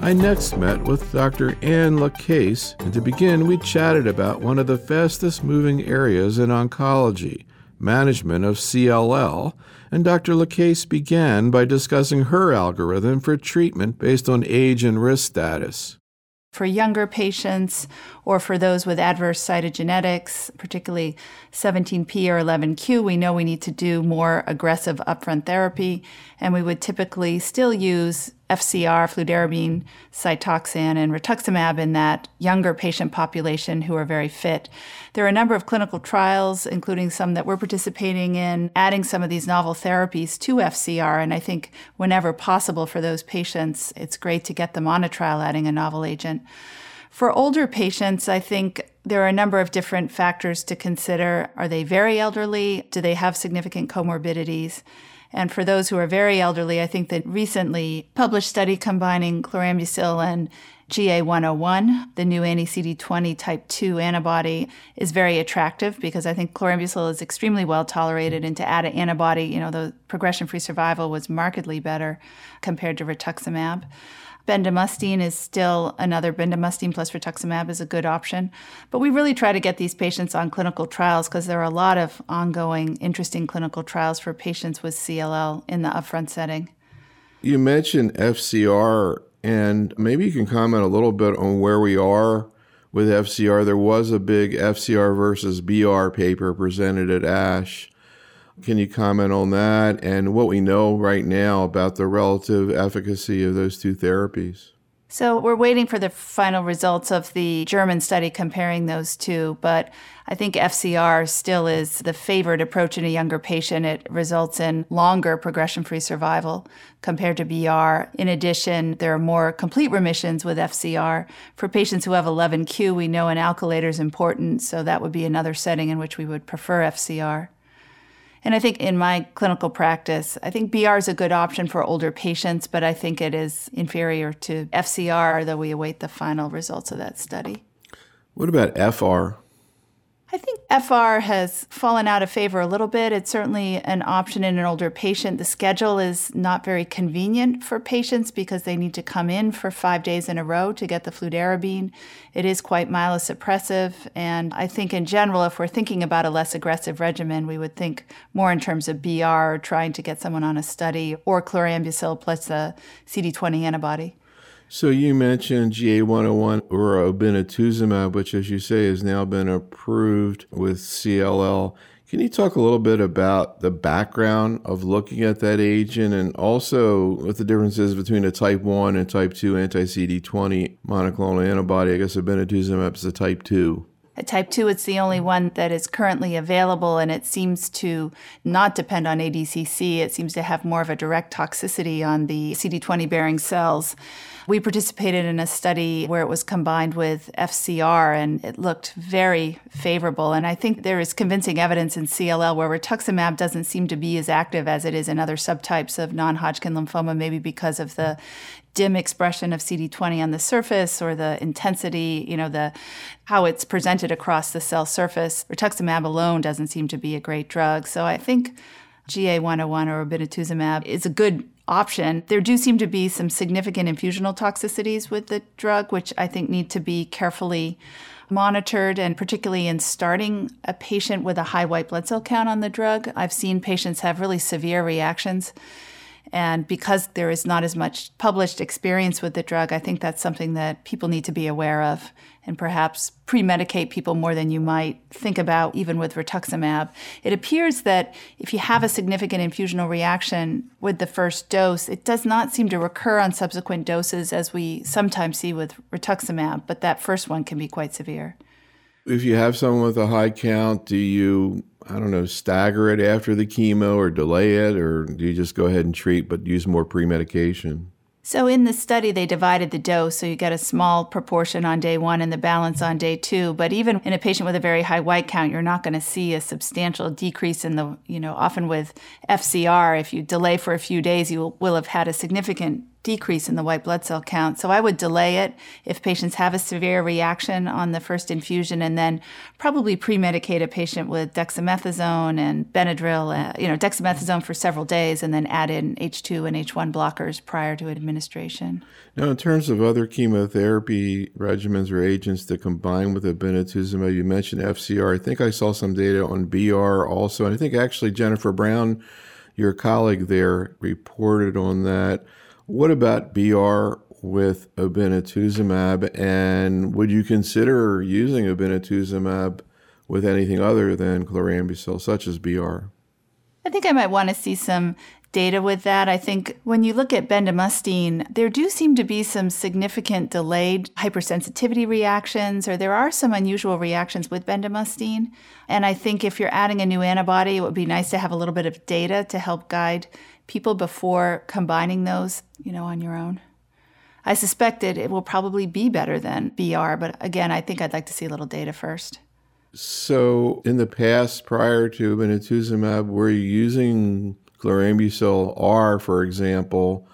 I next met with Dr. Anne Lacasse, and to begin, we chatted about one of the fastest moving areas in oncology, management of CLL, and Dr. Lacasse began by discussing her algorithm for treatment based on age and risk status. For younger patients or for those with adverse cytogenetics, particularly 17p or 11q, we know we need to do more aggressive upfront therapy, and we would typically still use FCR, fludarabine, Cytoxan, and rituximab in that younger patient population who are very fit. There are a number of clinical trials, including some that we're participating in, adding some of these novel therapies to FCR, and I think whenever possible for those patients, it's great to get them on a trial adding a novel agent. For older patients, I think there are a number of different factors to consider. Are they very elderly? Do they have significant comorbidities? And for those who are very elderly, I think the recently published study combining chlorambucil and GA101, the new anti-CD20 type 2 antibody, is very attractive because I think chlorambucil is extremely well tolerated, and to add an antibody, the progression-free survival was markedly better compared to rituximab. Bendamustine is still another. Bendamustine plus rituximab is a good option. But we really try to get these patients on clinical trials because there are a lot of ongoing, interesting clinical trials for patients with CLL in the upfront setting. You mentioned FCR, and maybe you can comment a little bit on where we are with FCR. There was a big FCR versus BR paper presented at ASH. Can you comment on that and what we know right now about the relative efficacy of those two therapies? So we're waiting for the final results of the German study comparing those two, but I think FCR still is the favored approach in a younger patient. It results in longer progression-free survival compared to BR. In addition, there are more complete remissions with FCR. For patients who have 11q, we know an alkylator is important, so that would be another setting in which we would prefer FCR. And I think in my clinical practice, I think BR is a good option for older patients, but I think it is inferior to FCR, though we await the final results of that study. What about FR? I think FR has fallen out of favor a little bit. It's certainly an option in an older patient. The schedule is not very convenient for patients because they need to come in for 5 days in a row to get the fludarabine. It is quite myelosuppressive, and I think in general, if we're thinking about a less aggressive regimen, we would think more in terms of BR, trying to get someone on a study, or chlorambucil plus a CD20 antibody. So you mentioned GA101 or obinutuzumab, which, as you say, has now been approved with CLL. Can you talk a little bit about the background of looking at that agent and also what the difference is between a type 1 and type 2 anti-CD20 monoclonal antibody? I guess obinutuzumab is a type 2. At type 2, it's the only one that is currently available, and it seems to not depend on ADCC. It seems to have more of a direct toxicity on the CD20-bearing cells. We participated in a study where it was combined with FCR, and it looked very favorable. And I think there is convincing evidence in CLL where rituximab doesn't seem to be as active as it is in other subtypes of non-Hodgkin lymphoma, maybe because of the dim expression of CD20 on the surface or the intensity, how it's presented across the cell surface. Rituximab alone doesn't seem to be a great drug. So I think GA101 or obinutuzumab is a good option. There do seem to be some significant infusional toxicities with the drug, which I think need to be carefully monitored, and particularly in starting a patient with a high white blood cell count on the drug. I've seen patients have really severe reactions. And because there is not as much published experience with the drug, I think that's something that people need to be aware of and perhaps pre-medicate people more than you might think about, even with rituximab. It appears that if you have a significant infusional reaction with the first dose, it does not seem to recur on subsequent doses as we sometimes see with rituximab, but that first one can be quite severe. If you have someone with a high count, do you, stagger it after the chemo or delay it, or do you just go ahead and treat but use more pre-medication? So in the study, they divided the dose, so you get a small proportion on day 1 and the balance on day 2. But even in a patient with a very high white count, you're not going to see a substantial decrease in the, often with FCR, if you delay for a few days, you will have had a significant decrease in the white blood cell count. So I would delay it if patients have a severe reaction on the first infusion, and then probably pre-medicate a patient with dexamethasone and Benadryl, dexamethasone for several days, and then add in H2 and H1 blockers prior to administration. Now, in terms of other chemotherapy regimens or agents that combine with obinutuzumab, you mentioned FCR. I think I saw some data on BR also, and I think actually Jennifer Brown, your colleague there, reported on that. What about BR with obinutuzumab, and would you consider using obinutuzumab with anything other than chlorambucil, such as BR? I think I might want to see some data with that. I think when you look at bendamustine, there do seem to be some significant delayed hypersensitivity reactions, or there are some unusual reactions with bendamustine. And I think if you're adding a new antibody, it would be nice to have a little bit of data to help guide people before combining those, on your own. I suspect it will probably be better than BR, but again, I think I'd like to see a little data first. So in the past, prior to obinutuzumab, were you using chlorambucil R, for example,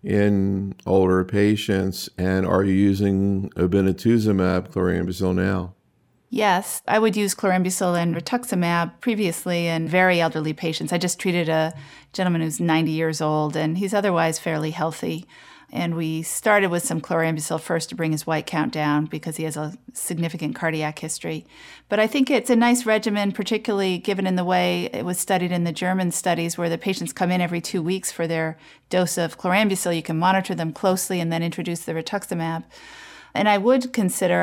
in older patients, and are you using obinutuzumab chlorambucil now? Yes, I would use chlorambucil and rituximab previously in very elderly patients. I just treated a gentleman who's 90 years old, and he's otherwise fairly healthy. And we started with some chlorambucil first to bring his white count down because he has a significant cardiac history. But I think it's a nice regimen, particularly given in the way it was studied in the German studies where the patients come in every 2 weeks for their dose of chlorambucil. You can monitor them closely and then introduce the rituximab. And I would consider,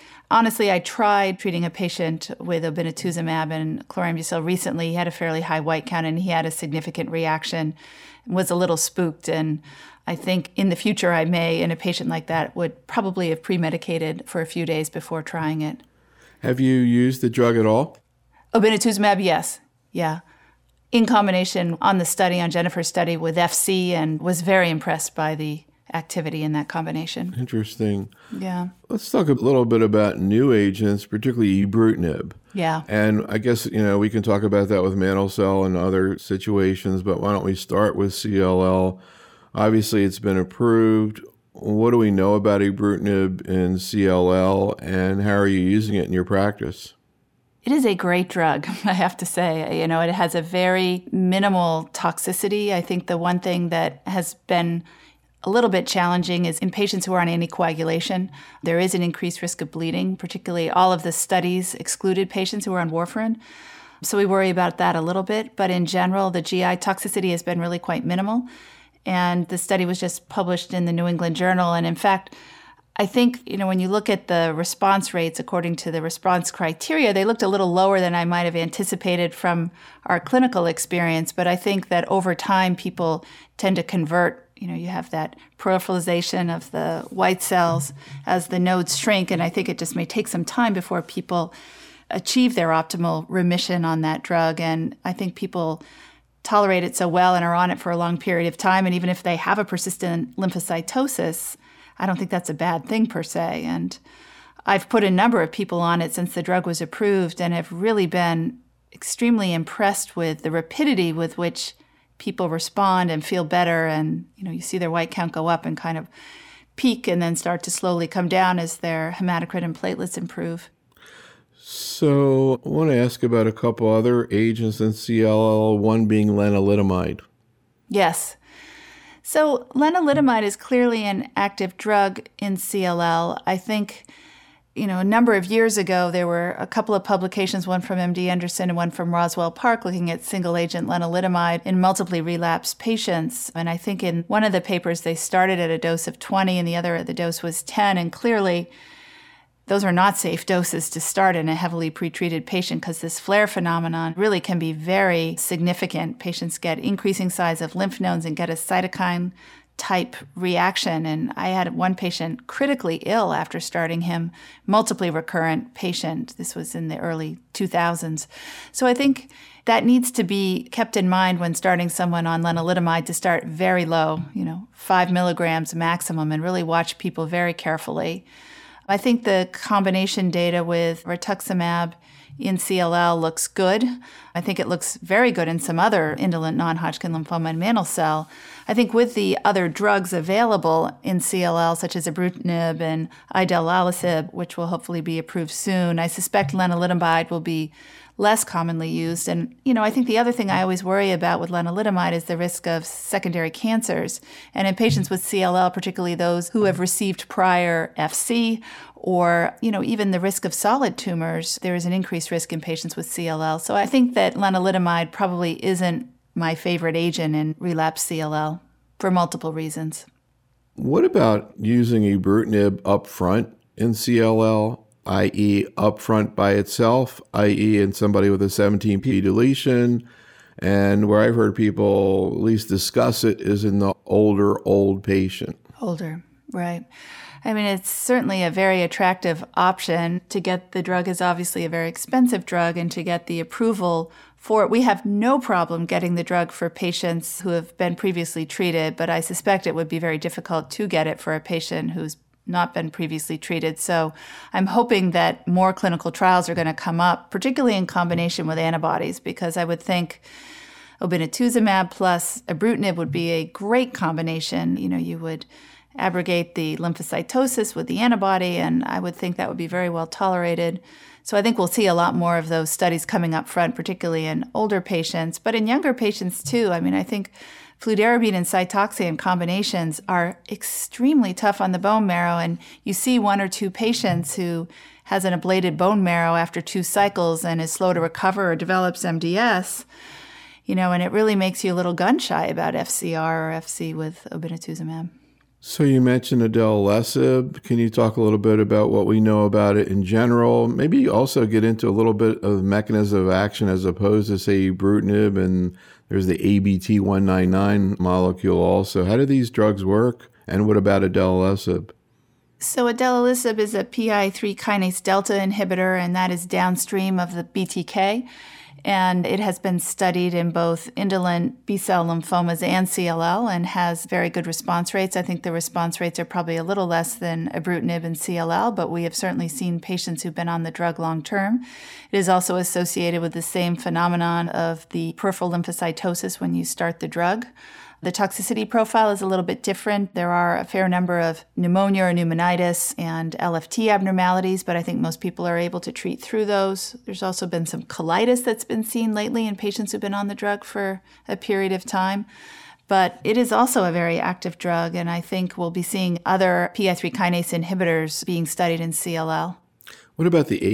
I tried treating a patient with obinutuzumab and chlorambucil recently. He had a fairly high white count and he had a significant reaction, was a little spooked. And I think in the future I may, in a patient like that, would probably have pre-medicated for a few days before trying it. Have you used the drug at all? Obinutuzumab, yes. Yeah. In combination on Jennifer's study with FC, and was very impressed by the activity in that combination. Interesting. Yeah. Let's talk a little bit about new agents, particularly ibrutinib. Yeah. And I guess, we can talk about that with mantle cell and other situations, but why don't we start with CLL? Obviously, it's been approved. What do we know about ibrutinib in CLL, and how are you using it in your practice? It is a great drug, I have to say. It has a very minimal toxicity. I think the one thing that has been a little bit challenging is in patients who are on anticoagulation, there is an increased risk of bleeding. Particularly, all of the studies excluded patients who are on warfarin. So we worry about that a little bit. But in general, the GI toxicity has been really quite minimal. And the study was just published in the New England Journal. And in fact, I think, when you look at the response rates according to the response criteria, they looked a little lower than I might have anticipated from our clinical experience. But I think that over time, people tend to convert. You have that proliferation of the white cells as the nodes shrink. And I think it just may take some time before people achieve their optimal remission on that drug. And I think people tolerate it so well and are on it for a long period of time. And even if they have a persistent lymphocytosis, I don't think that's a bad thing per se. And I've put a number of people on it since the drug was approved and have really been extremely impressed with the rapidity with which people respond and feel better. And, you see their white count go up and kind of peak and then start to slowly come down as their hematocrit and platelets improve. So I want to ask about a couple other agents in CLL, one being lenalidomide. Yes. So lenalidomide is clearly an active drug in CLL. I think, a number of years ago, there were a couple of publications, one from MD Anderson and one from Roswell Park, looking at single-agent lenalidomide in multiply relapsed patients. And I think in one of the papers, they started at a dose of 20 and the other, the dose was 10. And clearly, those are not safe doses to start in a heavily pretreated patient because this flare phenomenon really can be very significant. Patients get increasing size of lymph nodes and get a cytokine type reaction. And I had one patient critically ill after starting him, multiply recurrent patient. This was in the early 2000s. So I think that needs to be kept in mind when starting someone on lenalidomide, to start very low, 5 milligrams maximum, and really watch people very carefully. I think the combination data with rituximab in CLL looks good. I think it looks very good in some other indolent non-Hodgkin lymphoma and mantle cell. I think with the other drugs available in CLL, such as ibrutinib and idelalisib, which will hopefully be approved soon, I suspect lenalidomide will be less commonly used. And, I think the other thing I always worry about with lenalidomide is the risk of secondary cancers. And in patients with CLL, particularly those who have received prior FC or, even the risk of solid tumors, there is an increased risk in patients with CLL. So I think that lenalidomide probably isn't my favorite agent in relapsed CLL for multiple reasons. What about using ibrutinib up front in CLL, i.e. upfront by itself, i.e. in somebody with a 17p deletion? And where I've heard people at least discuss it is in the old patient. Older, right. I mean, it's certainly a very attractive option. To get the drug is obviously a very expensive drug, and to get the approval for it, we have no problem getting the drug for patients who have been previously treated, but I suspect it would be very difficult to get it for a patient who's not been previously treated. So I'm hoping that more clinical trials are going to come up, particularly in combination with antibodies, because I would think obinutuzumab plus ibrutinib would be a great combination. You would abrogate the lymphocytosis with the antibody, and I would think that would be very well tolerated. So I think we'll see a lot more of those studies coming up front, particularly in older patients, but in younger patients too. I mean, I think fludarabine and Cytoxan combinations are extremely tough on the bone marrow, and you see one or two patients who has an ablated bone marrow after 2 cycles and is slow to recover or develops MDS, and it really makes you a little gun-shy about FCR or FC with obinutuzumab. So you mentioned idelalisib. Can you talk a little bit about what we know about it in general? Maybe also get into a little bit of the mechanism of action as opposed to, say, ibrutinib, and there's the ABT199 molecule also. How do these drugs work? And what about idelalisib? So idelalisib is a PI3 kinase delta inhibitor, and that is downstream of the BTK. And it has been studied in both indolent B-cell lymphomas and CLL and has very good response rates. I think the response rates are probably a little less than ibrutinib in CLL, but we have certainly seen patients who've been on the drug long term. It is also associated with the same phenomenon of the peripheral lymphocytosis when you start the drug. The toxicity profile is a little bit different. There are a fair number of pneumonia or pneumonitis and LFT abnormalities, but I think most people are able to treat through those. There's also been some colitis that's been seen lately in patients who've been on the drug for a period of time. But it is also a very active drug, and I think we'll be seeing other PI3 kinase inhibitors being studied in CLL. What about the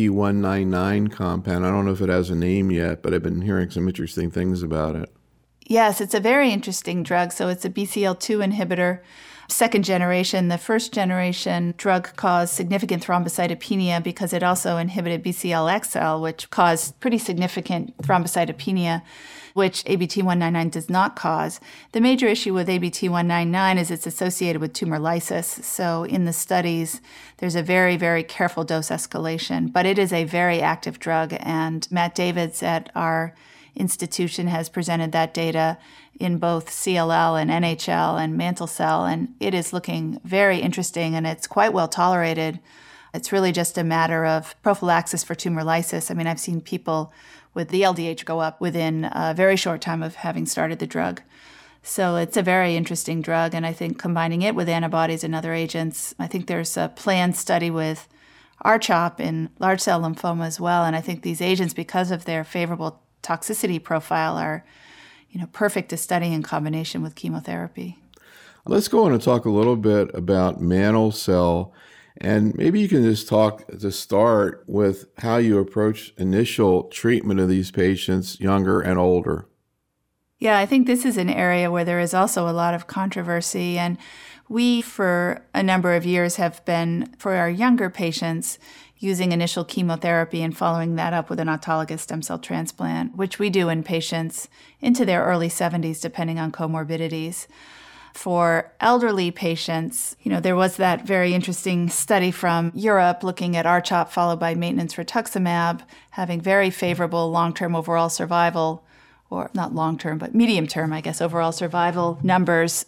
ABT199 compound? I don't know if it has a name yet, but I've been hearing some interesting things about it. Yes, it's a very interesting drug. So it's a BCL2 inhibitor, second generation. The first generation drug caused significant thrombocytopenia because it also inhibited BCL-XL, which caused pretty significant thrombocytopenia, which ABT199 does not cause. The major issue with ABT199 is it's associated with tumor lysis. So in the studies, there's a very, very careful dose escalation, but it is a very active drug. And Matt Davids at our institution has presented that data in both CLL and NHL and mantle cell, and it is looking very interesting, and it's quite well tolerated. It's really just a matter of prophylaxis for tumor lysis. I mean, I've seen people with the LDH go up within a very short time of having started the drug. So it's a very interesting drug, and I think combining it with antibodies and other agents, I think there's a planned study with R-CHOP in large cell lymphoma as well, and I think these agents, because of their favorable toxicity profile, are perfect to study in combination with chemotherapy. Let's go on and talk a little bit about mantle cell, and maybe you can just talk to start with how you approach initial treatment of these patients, younger and older. Yeah, I think this is an area where there is also a lot of controversy, and we, for a number of years, have been, for our younger patients, using initial chemotherapy and following that up with an autologous stem cell transplant, which we do in patients into their early 70s, depending on comorbidities. For elderly patients, there was that very interesting study from Europe looking at R-CHOP followed by maintenance rituximab, having very favorable long-term overall survival, or not long-term, but medium-term, I guess, overall survival numbers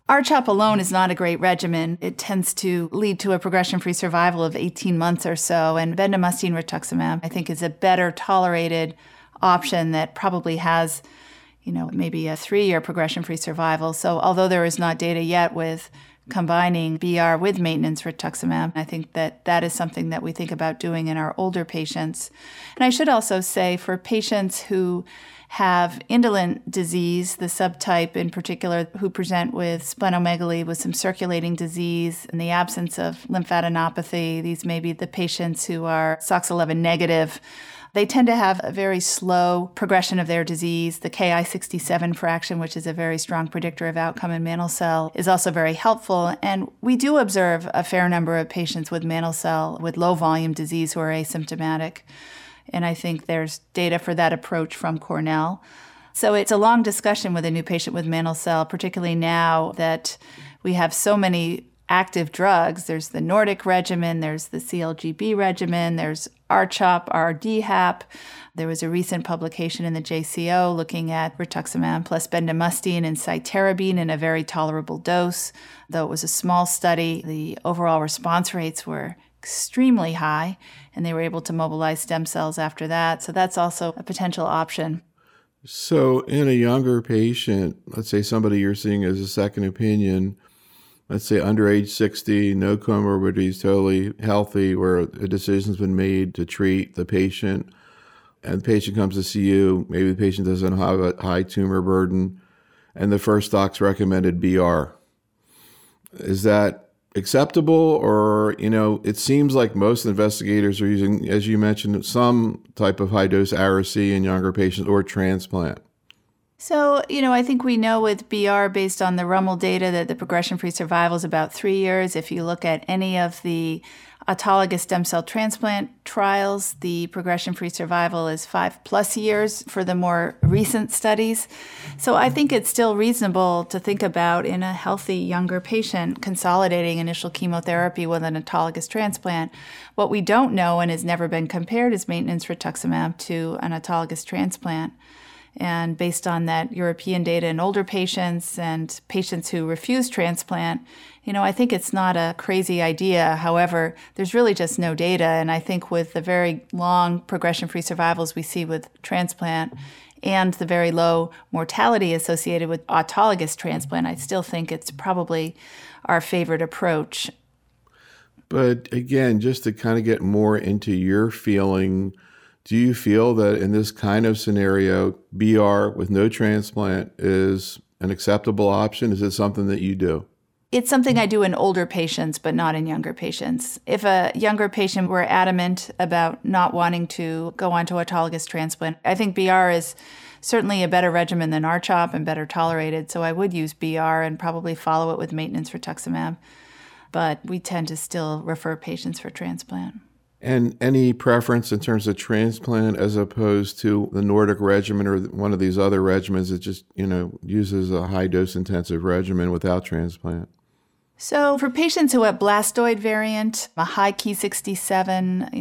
R-CHOP alone is not a great regimen. It tends to lead to a progression-free survival of 18 months or so, and bendamustine rituximab, I think, is a better tolerated option that probably has, maybe a 3-year progression-free survival. So although there is not data yet with combining BR with maintenance rituximab, I think that is something that we think about doing in our older patients. And I should also say for patients who have indolent disease, the subtype in particular, who present with splenomegaly with some circulating disease in the absence of lymphadenopathy, these may be the patients who are SOX11 negative. They tend to have a very slow progression of their disease. The Ki-67 fraction, which is a very strong predictor of outcome in mantle cell, is also very helpful. And we do observe a fair number of patients with mantle cell with low volume disease who are asymptomatic. And I think there's data for that approach from Cornell. So it's a long discussion with a new patient with mantle cell, particularly now that we have so many active drugs. There's the Nordic regimen, there's the CLGB regimen, there's R-CHOP, R-DHAP. There was a recent publication in the JCO looking at rituximab plus bendamustine and cytarabine in a very tolerable dose. Though it was a small study, the overall response rates were extremely high, and they were able to mobilize stem cells after that. So that's also a potential option. So in a younger patient, let's say somebody you're seeing as a second opinion, let's say under age 60, no comorbidities, totally healthy, where a decision's been made to treat the patient, and the patient comes to see you, maybe the patient doesn't have a high tumor burden, and the first doc's recommended BR. Is that acceptable? Or, it seems like most investigators are using, as you mentioned, some type of high-dose Ara-C in younger patients or transplant. So, I think we know with BR, based on the Rummel data, that the progression-free survival is about 3 years. If you look at any of the autologous stem cell transplant trials, the progression-free survival is 5+ years for the more recent studies. So I think it's still reasonable to think about, in a healthy younger patient, consolidating initial chemotherapy with an autologous transplant. What we don't know and has never been compared is maintenance rituximab to an autologous transplant. And based on that European data in older patients and patients who refuse transplant, I think it's not a crazy idea. However, there's really just no data. And I think with the very long progression-free survivals we see with transplant and the very low mortality associated with autologous transplant, I still think it's probably our favorite approach. But again, just to kind of get more into your feeling, do you feel that in this kind of scenario, BR with no transplant is an acceptable option? Is it something that you do? It's something I do in older patients, but not in younger patients. If a younger patient were adamant about not wanting to go on to autologous transplant, I think BR is certainly a better regimen than R-CHOP and better tolerated. So I would use BR and probably follow it with maintenance rituximab. But we tend to still refer patients for transplant. And any preference in terms of transplant as opposed to the Nordic regimen or one of these other regimens that just, uses a high-dose intensive regimen without transplant? So for patients who have blastoid variant, a high Ki-67,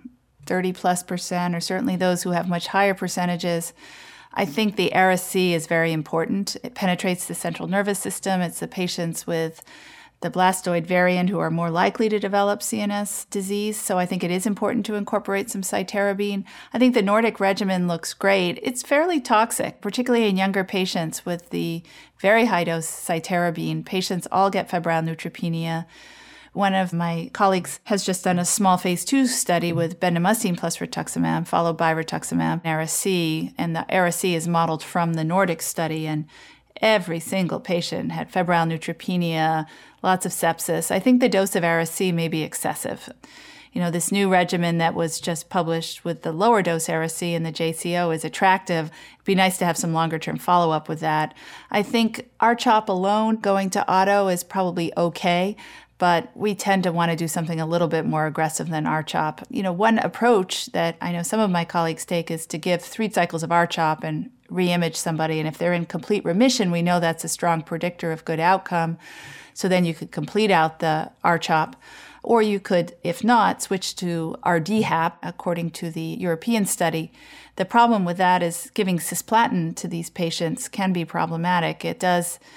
30+%, or certainly those who have much higher percentages, I think the Ara-C is very important. It penetrates the central nervous system. It's the patients with the blastoid variant who are more likely to develop CNS disease. So I think it is important to incorporate some cytarabine. I think the Nordic regimen looks great. It's fairly toxic, particularly in younger patients with the very high dose cytarabine. Patients all get febrile neutropenia. One of my colleagues has just done a small phase 2 study with bendamustine plus rituximab, followed by rituximab and Ara-C. And the Ara-C is modeled from the Nordic study. And every single patient had febrile neutropenia, lots of sepsis. I think the dose of Ara-C may be excessive. This new regimen that was just published with the lower dose Ara-C in the JCO is attractive. It'd be nice to have some longer term follow-up with that. I think R-CHOP alone going to auto is probably okay, but we tend to want to do something a little bit more aggressive than R-CHOP. One approach that I know some of my colleagues take is to give 3 cycles of R-CHOP and re-image somebody. And if they're in complete remission, we know that's a strong predictor of good outcome. So then you could complete out the R-CHOP. Or you could, if not, switch to R-DHAP, according to the European study. The problem with that is giving cisplatin to these patients can be problematic. It does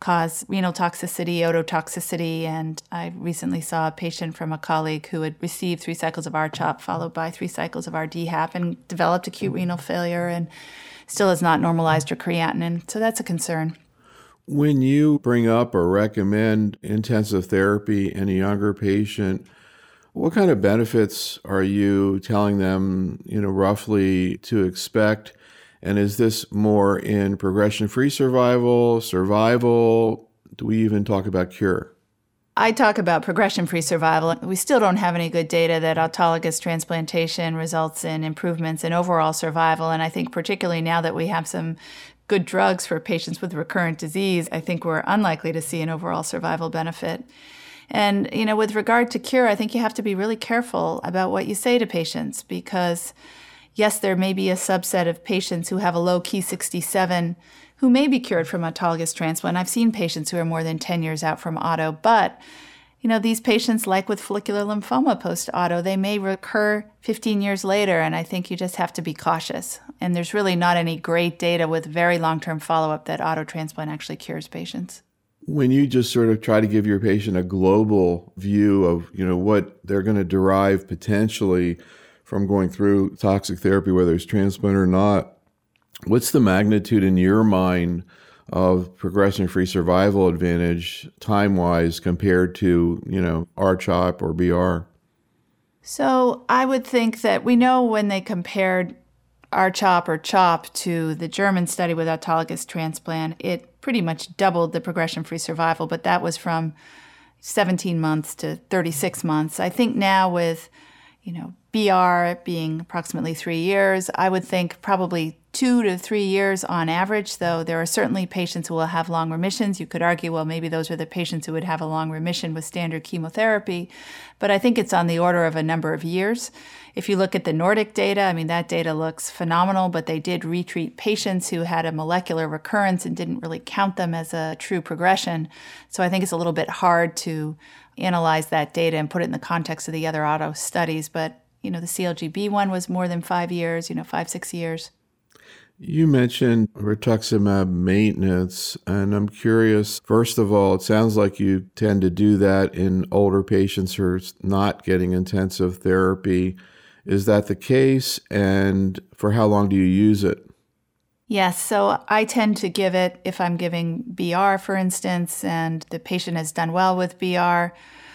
cause renal toxicity, ototoxicity, and I recently saw a patient from a colleague who had received 3 cycles of R-CHOP followed by 3 cycles of R-DHAP and developed acute renal failure and still has not normalized her creatinine. So that's a concern. When you bring up or recommend intensive therapy in a younger patient, what kind of benefits are you telling them, roughly to expect? And is this more in progression-free survival, survival? Do we even talk about cure? I talk about progression-free survival. We still don't have any good data that autologous transplantation results in improvements in overall survival. And I think particularly now that we have some good drugs for patients with recurrent disease, I think we're unlikely to see an overall survival benefit. And, with regard to cure, I think you have to be really careful about what you say to patients because, yes, there may be a subset of patients who have a low Ki-67 who may be cured from autologous transplant. I've seen patients who are more than 10 years out from auto, but, these patients, like with follicular lymphoma post-auto, they may recur 15 years later, and I think you just have to be cautious. And there's really not any great data with very long-term follow-up that auto transplant actually cures patients. When you just sort of try to give your patient a global view of, what they're going to derive potentially from going through toxic therapy, whether it's transplant or not, what's the magnitude in your mind of progression-free survival advantage time-wise compared to, R-CHOP or BR? So I would think that we know when they compared R-CHOP or CHOP to the German study with autologous transplant, it pretty much doubled the progression-free survival, but that was from 17 months to 36 months. I think now with, BR being approximately 3 years, I would think probably 2 to 3 years on average, though there are certainly patients who will have long remissions. You could argue, well, maybe those are the patients who would have a long remission with standard chemotherapy, but I think it's on the order of a number of years. If you look at the Nordic data, that data looks phenomenal, but they did retreat patients who had a molecular recurrence and didn't really count them as a true progression. So I think it's a little bit hard to analyze that data and put it in the context of the other auto studies. But, the CLGB one was more than 5 years, 5-6 years. You mentioned rituximab maintenance, and I'm curious, first of all, it sounds like you tend to do that in older patients who are not getting intensive therapy. Is that the case? And for how long do you use it? Yes, so I tend to give it if I'm giving BR, for instance, and the patient has done well with BR.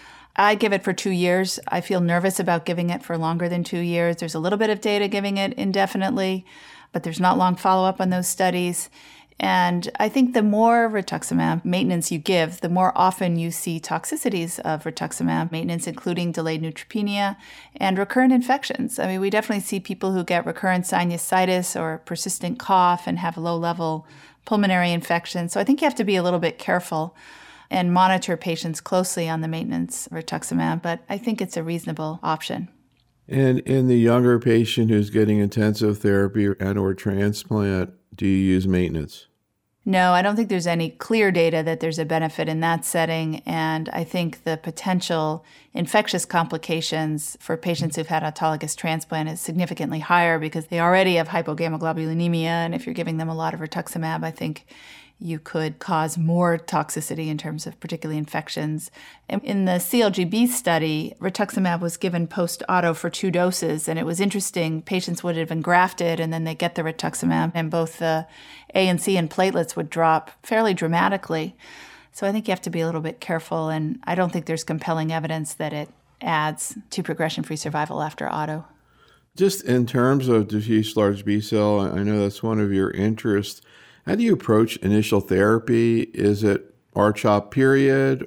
I give it for 2 years. I feel nervous about giving it for longer than 2 years. There's a little bit of data giving it indefinitely, but there's not long follow-up on those studies. And I think the more rituximab maintenance you give, the more often you see toxicities of rituximab maintenance, including delayed neutropenia and recurrent infections. We definitely see people who get recurrent sinusitis or persistent cough and have low-level pulmonary infection. So I think you have to be a little bit careful and monitor patients closely on the maintenance of rituximab, but I think it's a reasonable option. And in the younger patient who's getting intensive therapy and/or transplant, do you use maintenance? No, I don't think there's any clear data that there's a benefit in that setting. And I think the potential infectious complications for patients who've had autologous transplant is significantly higher because they already have hypogammaglobulinemia. And if you're giving them a lot of rituximab, I think you could cause more toxicity in terms of particularly infections. In the CLGB study, rituximab was given post-auto for 2 doses, and it was interesting. Patients would have been grafted, and then they get the rituximab, and both the ANC and platelets would drop fairly dramatically. So I think you have to be a little bit careful, and I don't think there's compelling evidence that it adds to progression-free survival after auto. Just in terms of diffuse large B-cell, I know that's one of your interests. How do you approach initial therapy? Is it R-CHOP period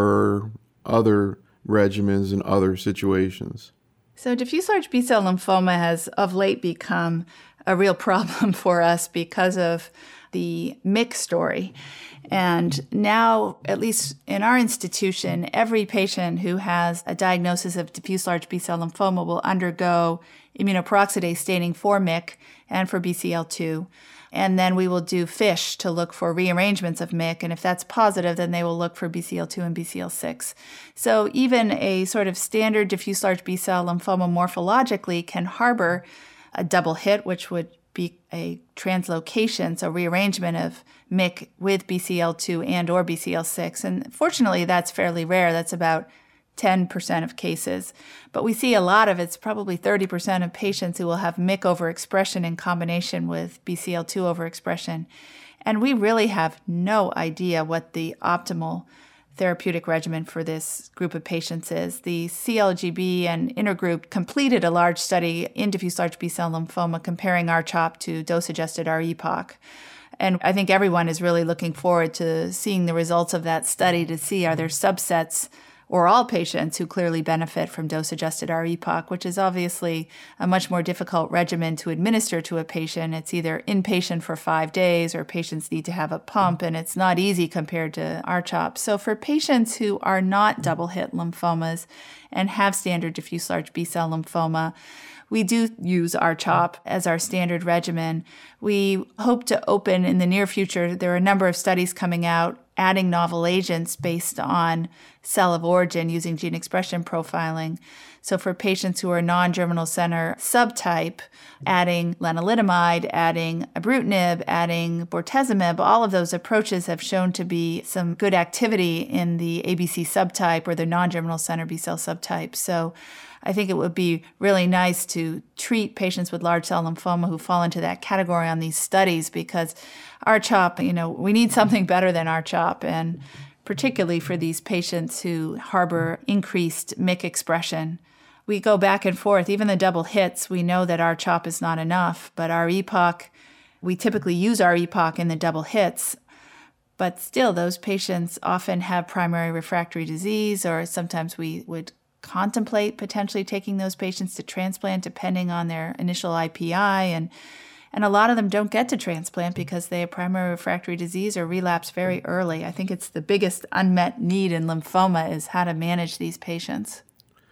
or other regimens in other situations? So diffuse large B-cell lymphoma has of late become a real problem for us because of the MYC story. And now, at least in our institution, every patient who has a diagnosis of diffuse large B-cell lymphoma will undergo immunoperoxidase staining for MYC and for BCL2. And then we will do FISH to look for rearrangements of MYC. And if that's positive, then they will look for BCL2 and BCL6. So even a sort of standard diffuse large B-cell lymphoma morphologically can harbor a double hit, which would be a translocation, so rearrangement of MYC with BCL2 and or BCL6. And fortunately, that's fairly rare. That's about 10% of cases. But we see a lot of it's probably 30% of patients who will have MYC overexpression in combination with BCL2 overexpression. And we really have no idea what the optimal therapeutic regimen for this group of patients is. The CLGB and intergroup completed a large study in diffuse large B-cell lymphoma comparing R-CHOP to dose-adjusted R-EPOCH. And I think everyone is really looking forward to seeing the results of that study to see are there subsets or all patients who clearly benefit from dose-adjusted R-EPOCH, which is obviously a much more difficult regimen to administer to a patient. It's either inpatient for 5 days or patients need to have a pump, and it's not easy compared to R-CHOP. So for patients who are not double-hit lymphomas and have standard diffuse large B-cell lymphoma, we do use R-CHOP as our standard regimen. We hope to open in the near future. There are a number of studies coming out adding novel agents based on cell of origin using gene expression profiling. So for patients who are non-germinal center subtype, adding lenalidomide, adding ibrutinib, adding bortezomib, all of those approaches have shown to be some good activity in the ABC subtype or the non-germinal center B-cell subtype. So I think it would be really nice to treat patients with large cell lymphoma who fall into that category on these studies because R-CHOP, we need something better than R-CHOP, and particularly for these patients who harbor increased MYC expression. We go back and forth. Even the double hits, we know that R-CHOP is not enough, but R-EPOCH, we typically use R-EPOCH in the double hits, but still those patients often have primary refractory disease, or sometimes we would contemplate potentially taking those patients to transplant depending on their initial IPI, and a lot of them don't get to transplant because they have primary refractory disease or relapse very early. I think it's the biggest unmet need in lymphoma is how to manage these patients.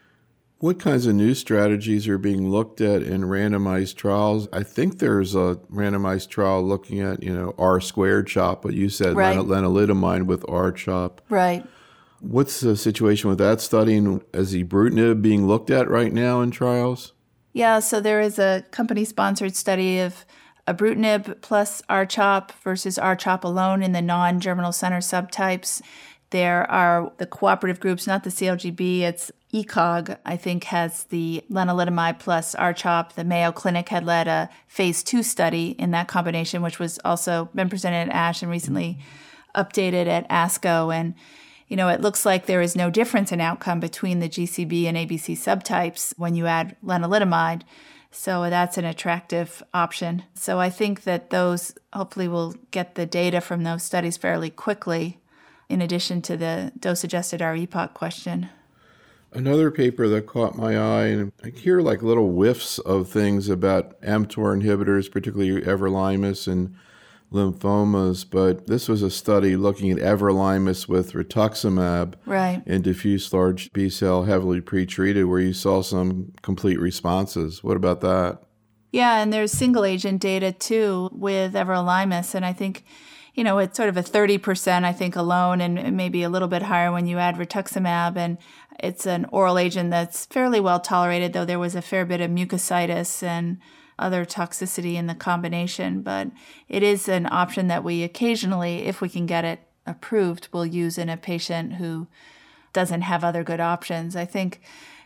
What kinds of new strategies are being looked at in randomized trials? I think there's a randomized trial looking at, R-squared CHOP, but you said right. Lenalidomide with R-CHOP. Right. What's the situation with that study? And is ibrutinib being looked at right now in trials? Yeah, so there is a company-sponsored study of ibrutinib plus R-CHOP versus R-CHOP alone in the non-germinal center subtypes. There are the cooperative groups, not the CLGB, it's ECOG, I think, has the lenalidomide plus R-CHOP. The Mayo Clinic had led a phase 2 study in that combination, which was also been presented at ASH and recently updated at ASCO. And it looks like there is no difference in outcome between the GCB and ABC subtypes when you add lenalidomide. So that's an attractive option. So I think that those hopefully will get the data from those studies fairly quickly, in addition to the dose-adjusted R-EPOCH question. Another paper that caught my eye, and I hear like little whiffs of things about mTOR inhibitors, particularly everolimus and lymphomas, but this was a study looking at everolimus with rituximab right. in diffuse large B-cell heavily pretreated, where you saw some complete responses. What about that? Yeah, and there's single agent data too with everolimus, and I think it's sort of a 30%, I think, alone, and maybe a little bit higher when you add rituximab, and it's an oral agent that's fairly well tolerated, though there was a fair bit of mucositis and other toxicity in the combination, but it is an option that we occasionally, if we can get it approved, will use in a patient who doesn't have other good options. I think,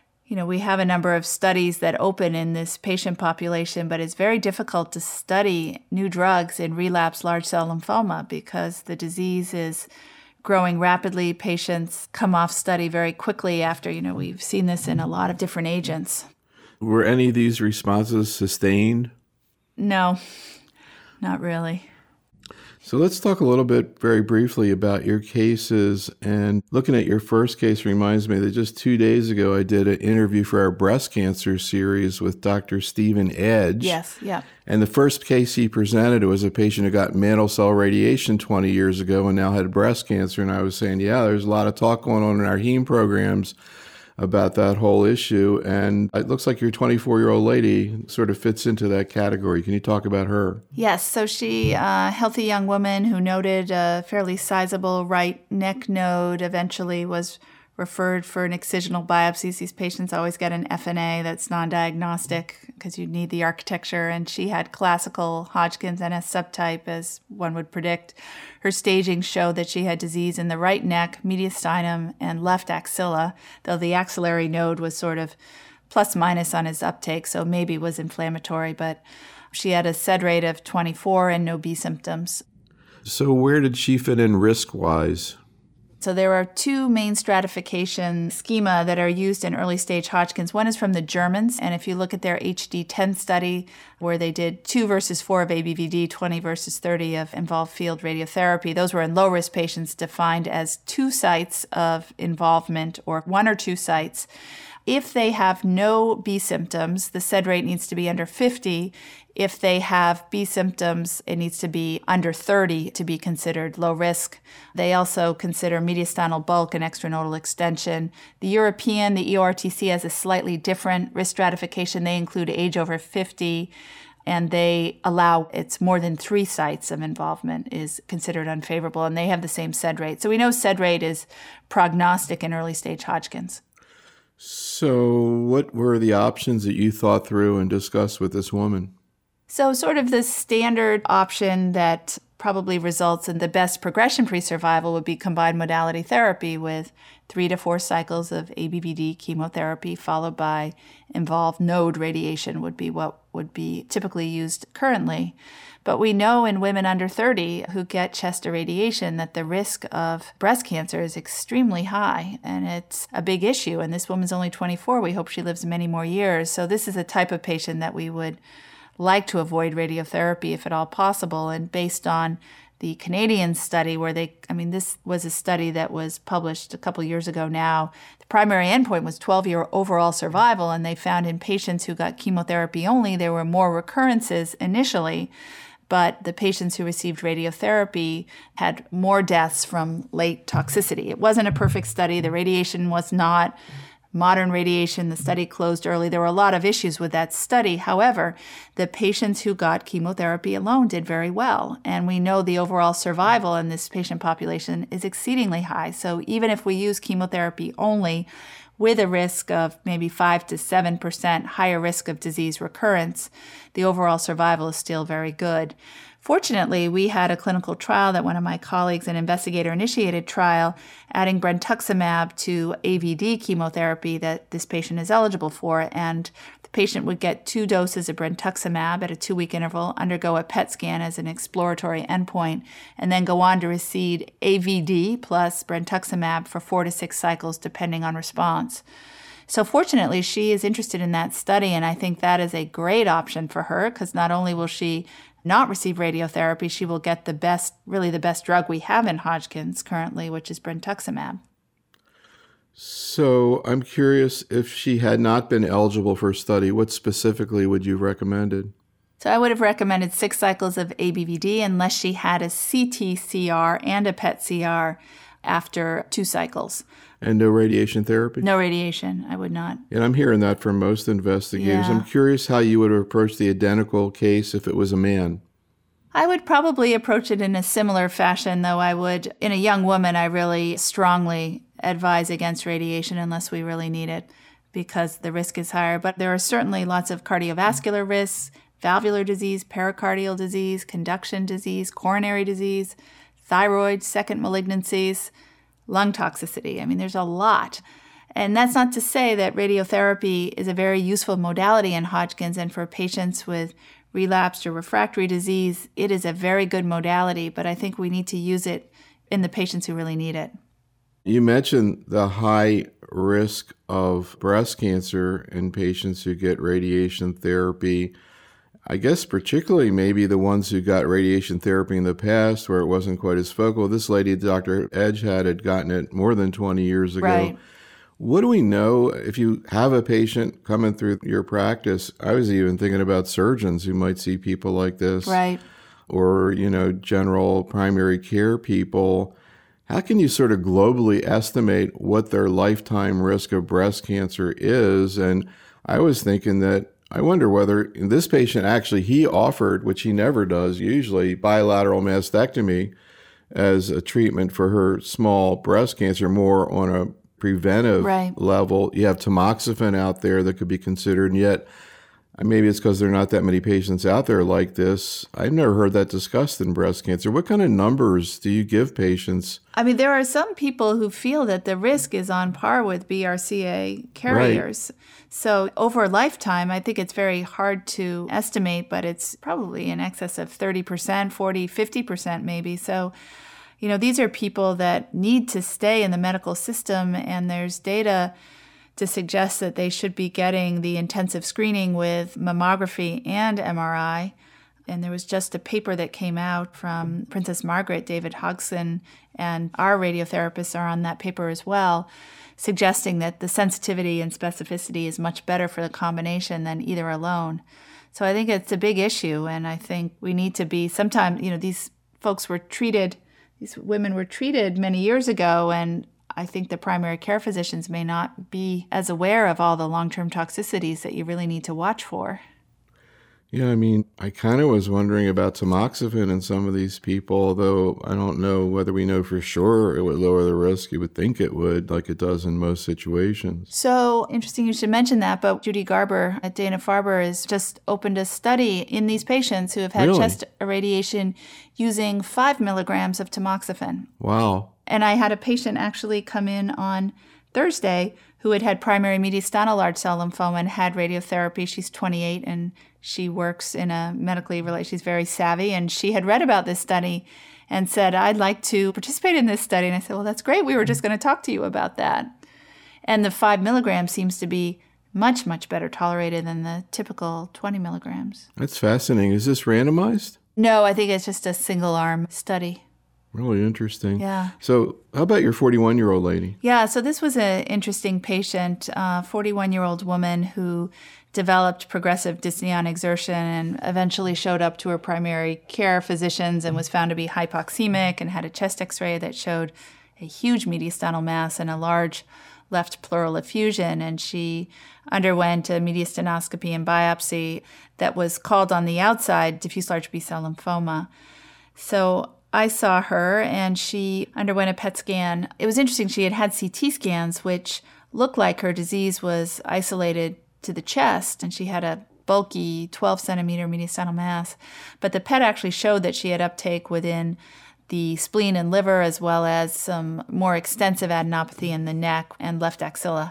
we have a number of studies that open in this patient population, but it's very difficult to study new drugs in relapsed large cell lymphoma because the disease is growing rapidly. Patients come off study very quickly after, we've seen this in a lot of different agents. Were any of these responses sustained? No, not really. So let's talk a little bit very briefly about your cases. And looking at your first case reminds me that just 2 days ago, I did an interview for our breast cancer series with Dr. Stephen Edge. Yes, yeah. And the first case he presented was a patient who got mantle cell radiation 20 years ago and now had breast cancer. And I was saying, there's a lot of talk going on in our heme programs about that whole issue. And it looks like your 24-year-old lady sort of fits into that category. Can you talk about her? Yes. So she, a healthy young woman who noted a fairly sizable right neck node, eventually was referred for an excisional biopsies. These patients always get an FNA that's non-diagnostic because you need the architecture, and she had classical Hodgkin's NS subtype, as one would predict. Her staging showed that she had disease in the right neck, mediastinum, and left axilla, though the axillary node was sort of plus minus on his uptake, so maybe was inflammatory, but she had a SED rate of 24 and no B symptoms. So where did she fit in risk-wise? So there are two main stratification schema that are used in early stage Hodgkin's. One is from the Germans, and if you look at their HD10 study where they did 2 versus 4 of ABVD, 20 versus 30 of involved field radiotherapy, those were in low-risk patients defined as 2 sites of involvement or 1 or 2 sites. If they have no B symptoms, the SED rate needs to be under 50. If they have B symptoms, it needs to be under 30 to be considered low risk. They also consider mediastinal bulk and extranodal extension. The European, the EORTC, has a slightly different risk stratification. They include age over 50, and they allow it's more than 3 sites of involvement is considered unfavorable, and they have the same SED rate. So we know SED rate is prognostic in early stage Hodgkin's. So what were the options that you thought through and discussed with this woman? So sort of the standard option that probably results in the best progression-free survival would be combined modality therapy with 3 to 4 cycles of ABVD chemotherapy followed by involved node radiation would be what would be typically used currently. But we know in women under 30 who get chest irradiation that the risk of breast cancer is extremely high, and it's a big issue. And this woman's only 24. We hope she lives many more years. So this is a type of patient that we would like to avoid radiotherapy if at all possible. And based on the Canadian study where this was a study that was published a couple years ago now, the primary endpoint was 12-year overall survival, and they found in patients who got chemotherapy only, there were more recurrences initially, but the patients who received radiotherapy had more deaths from late toxicity. It wasn't a perfect study. The radiation was not modern radiation. The study closed early. There were a lot of issues with that study. However, the patients who got chemotherapy alone did very well. And we know the overall survival in this patient population is exceedingly high. So even if we use chemotherapy only with a risk of maybe 5 to 7% higher risk of disease recurrence, the overall survival is still very good. Fortunately, we had a clinical trial that one of my colleagues, an investigator-initiated trial, adding brentuximab to AVD chemotherapy that this patient is eligible for, and the patient would get 2 doses of brentuximab at a 2-week interval, undergo a PET scan as an exploratory endpoint, and then go on to receive AVD plus brentuximab for 4 to 6 cycles, depending on response. So fortunately, she is interested in that study, and I think that is a great option for her because not only will she not receive radiotherapy, she will get the best drug we have in Hodgkin's currently, which is brentuximab. So I'm curious, if she had not been eligible for a study, what specifically would you have recommended? So I would have recommended 6 cycles of ABVD unless she had a CT CR and a PET CR after 2 cycles. And no radiation therapy? No radiation, I would not. And I'm hearing that from most investigators. Yeah. I'm curious how you would approach the identical case if it was a man. I would probably approach it in a similar fashion, though I would, in a young woman, I really strongly advise against radiation unless we really need it because the risk is higher. But there are certainly lots of cardiovascular risks, valvular disease, pericardial disease, conduction disease, coronary disease, thyroid, second malignancies, lung toxicity. There's a lot. And that's not to say that radiotherapy is a very useful modality in Hodgkin's, and for patients with relapsed or refractory disease, it is a very good modality, but I think we need to use it in the patients who really need it. You mentioned the high risk of breast cancer in patients who get radiation therapy. I guess particularly maybe the ones who got radiation therapy in the past where it wasn't quite as focal. This lady, Dr. Edge, had gotten it more than 20 years ago. Right. What do we know if you have a patient coming through your practice? I was even thinking about surgeons who might see people like this. Right. Or, general primary care people. How can you sort of globally estimate what their lifetime risk of breast cancer is? And I was thinking that I wonder whether in this patient actually he offered, which he never does usually, bilateral mastectomy as a treatment for her small breast cancer, more on a preventive Right. level. You have tamoxifen out there that could be considered, and yet maybe it's because there are not that many patients out there like this. I've never heard that discussed in breast cancer. What kind of numbers do you give patients? There are some people who feel that the risk is on par with BRCA carriers. Right. So over a lifetime, I think it's very hard to estimate, but it's probably in excess of 30%, 40, 50% maybe. So, these are people that need to stay in the medical system, and there's data to suggest that they should be getting the intensive screening with mammography and MRI. And there was just a paper that came out from Princess Margaret, David Hodgson, and our radiotherapists are on that paper as well, suggesting that the sensitivity and specificity is much better for the combination than either alone. So I think it's a big issue, and I think we need to be, sometimes, these women were treated many years ago, and I think the primary care physicians may not be as aware of all the long-term toxicities that you really need to watch for. Yeah, I kind of was wondering about tamoxifen in some of these people, though I don't know whether we know for sure it would lower the risk. You would think it would, like it does in most situations. So interesting you should mention that, but Judy Garber at Dana-Farber has just opened a study in these patients who have had chest irradiation using 5 milligrams of tamoxifen. Wow. And I had a patient actually come in on Thursday who had primary mediastinal large cell lymphoma and had radiotherapy. She's 28 and she works in a medically related, she's very savvy, and she had read about this study and said, I'd like to participate in this study. And I said, well, that's great. We were just going to talk to you about that. And the 5 milligrams seems to be much, much better tolerated than the typical 20 milligrams. That's fascinating. Is this randomized? No, I think it's just a single arm study. Really interesting. Yeah. So how about your 41-year-old lady? Yeah, so this was an interesting patient, a 41-year-old woman who developed progressive dyspnea on exertion and eventually showed up to her primary care physicians and was found to be hypoxemic and had a chest x-ray that showed a huge mediastinal mass and a large left pleural effusion. And she underwent a mediastinoscopy and biopsy that was called on the outside diffuse large B-cell lymphoma. So I saw her, and she underwent a PET scan. It was interesting. She had CT scans, which looked like her disease was isolated to the chest, and she had a bulky 12-centimeter mediastinal mass. But the PET actually showed that she had uptake within the spleen and liver, as well as some more extensive adenopathy in the neck and left axilla.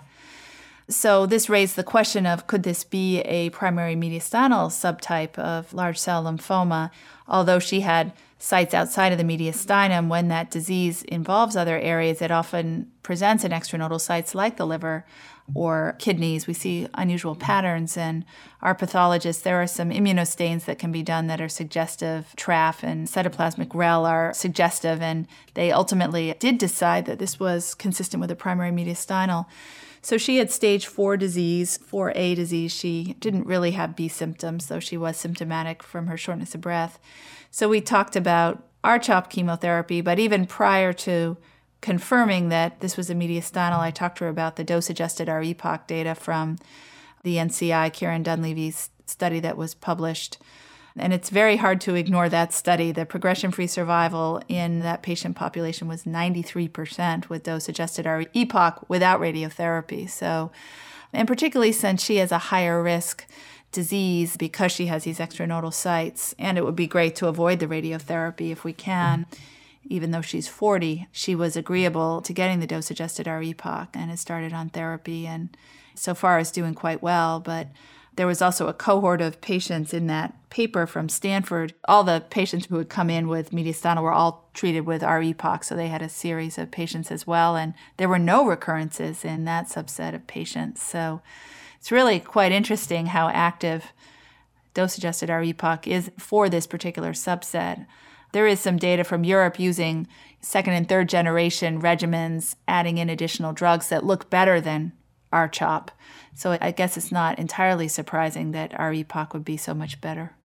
So this raised the question of, could this be a primary mediastinal subtype of large cell lymphoma? Although she had sites outside of the mediastinum, when that disease involves other areas, it often presents in extranodal sites like the liver or kidneys. We see unusual patterns, and our pathologists, there are some immunostains that can be done that are suggestive. TRAF and cytoplasmic REL are suggestive, and they ultimately did decide that this was consistent with a primary mediastinal. So she had stage 4 disease, 4A disease. She didn't really have B symptoms, though she was symptomatic from her shortness of breath. So we talked about R-CHOP chemotherapy, but even prior to confirming that this was a mediastinal, I talked to her about the dose-adjusted R-EPOCH data from the NCI, Kieran Dunleavy's study that was published. And it's very hard to ignore that study. The progression-free survival in that patient population was 93% with dose-adjusted R-EPOCH without radiotherapy. So, and particularly since she has a higher risk disease because she has these extranodal sites, and it would be great to avoid the radiotherapy if we can. Even though she's 40, she was agreeable to getting the dose-adjusted R-EPOCH and has started on therapy, and so far is doing quite well. But there was also a cohort of patients in that paper from Stanford. All the patients who would come in with mediastinal were all treated with R-EPOCH, so they had a series of patients as well, and there were no recurrences in that subset of patients. So it's really quite interesting how active dose-adjusted R-EPOCH is for this particular subset. There is some data from Europe using second and third generation regimens, adding in additional drugs that look better than R-CHOP. So I guess it's not entirely surprising that R-EPOCH would be so much better.